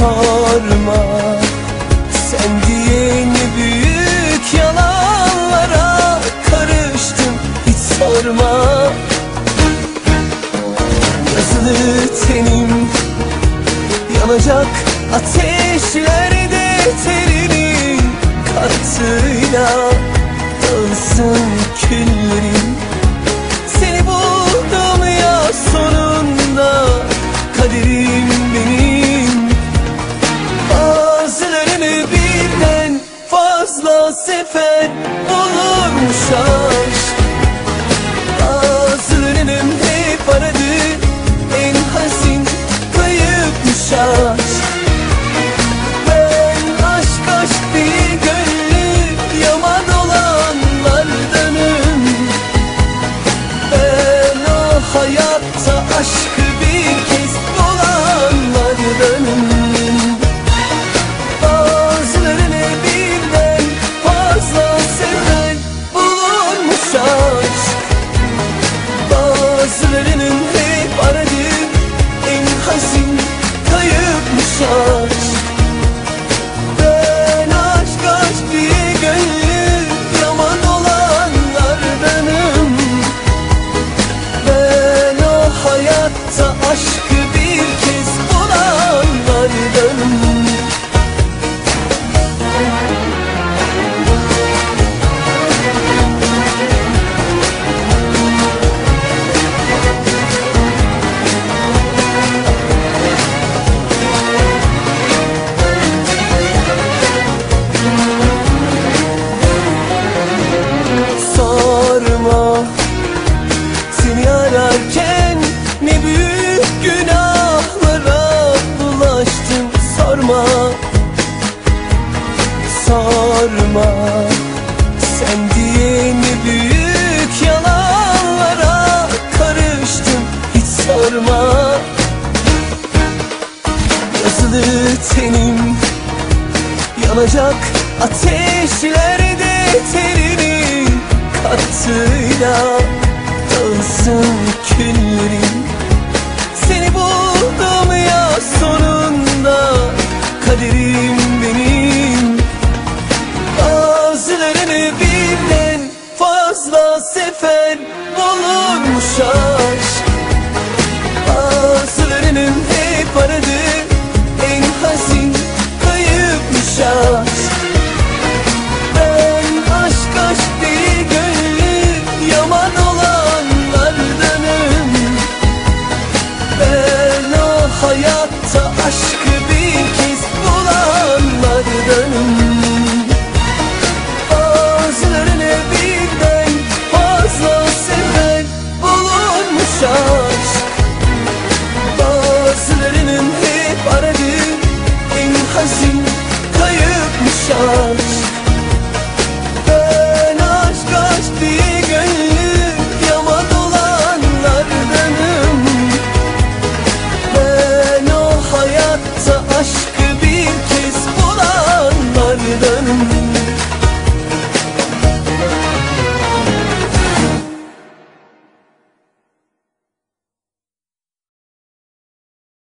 Sorma, sen diye ne büyük yalanlara karıştım, hiç sorma. Yazılı tenim yanacak ateşlerde, terinin katıyla dağılsın küllerim. Seni buldum ya sonunda, kaderim benim. Bazılarını birden fazla sefer olurmuş aşk. Bazılarının hep aradığı en hazin kayıpmış aşk. Ben aşk aşk diye gönlü yaman olanlardanım. Ben o hayatta aşkı bir kez bulanlardanım. Bazılarını birden fazla seven bulunmuş aşk. Bazılarının hep aradığı en hazin kayıpmış aşk. Ben aşk aşk diye gönlü yaman olanlardanım. Ben o hayatta aşkı bir kez bulanlardanım. Sorma, seni ararken ne büyük günahlara bulaştım. Sorma, sorma, sen diye ne büyük yalanlara karıştım, hiç sorma. Yazılı tenim yanacak ateşlerde, terinin katıyla dağılsın küllerim.